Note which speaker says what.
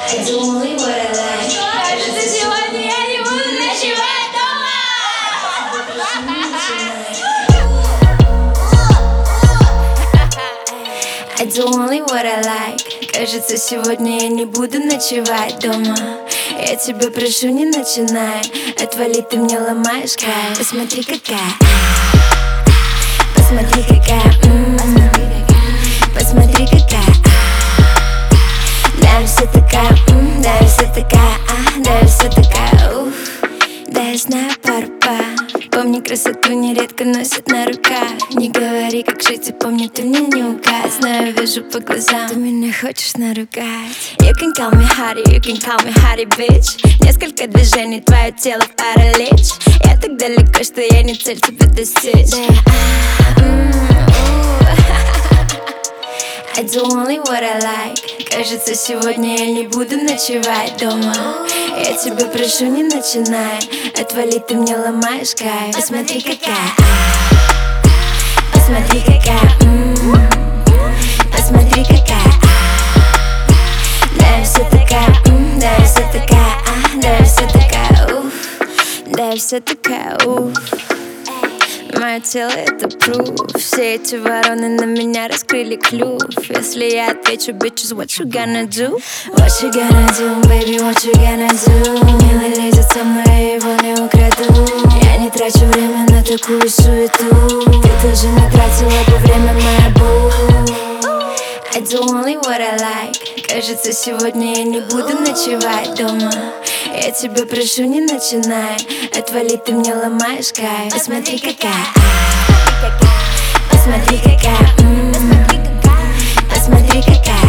Speaker 1: I do only what I like. Кажется, сегодня я не буду ночевать дома. I do only what I like. Кажется, сегодня я не буду ночевать дома. Я тебя прошу, не начинай. Отвали, ты мне ломаешь кайф. Посмотри, какая. Посмотри, какая. Посмотри, какая. Да, все такая. Да, все такая. Да, все такая. Уф. Да, я знаю пару пар. Помни, красоту нередко носят на руках. Не говори, как жить, и помни, ты мне не указ. Знаю, вижу по глазам, ты меня хочешь наругать. You can call me hottie, you can call me hottie, bitch. Несколько движений, твое тело в паралич. Я так далеко, что я не цель тебя достичь. I do only what I like. Кажется, сегодня я не буду ночевать дома. Я тебя прошу, не начинай. Отвали, ты мне ломаешь кайф. Посмотри, какая. Посмотри, какая. Посмотри, какая. Да, все такая. Да, все такая. Да, все такая. Уф. Да, все такая. Уф. Мое тело это proof. Все эти вороны на меня раскрыли клюв. Если я отвечу, bitches, what you gonna do? What you gonna do, baby, what you gonna do? Милый лезет со мной, я его не украду. Я не трачу время на такую суету. Ты тоже не тратила бы время, моя бу. I do only what I like. Кажется, сегодня я не буду ночевать дома. Я тебя прошу, не начинай. Отвали, ты мне ломаешь кайф. Посмотри, какая. Посмотри, какая. Посмотри, какая.